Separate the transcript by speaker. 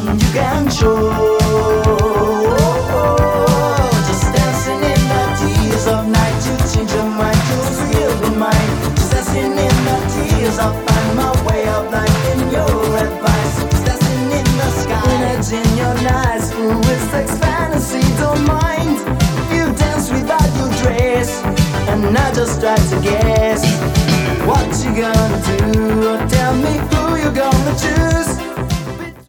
Speaker 1: you can show. Just dancing in the tears of night, you change your mind, you'll heal the mind. Just dancing in the tears, I'll find my way of life in your advice. Just dancing in the sky, energy in your eyes, full with sex fantasy, don't mind. You dance without your dress, and I just try to guess what you gonna do. Tell me who you gonna choose.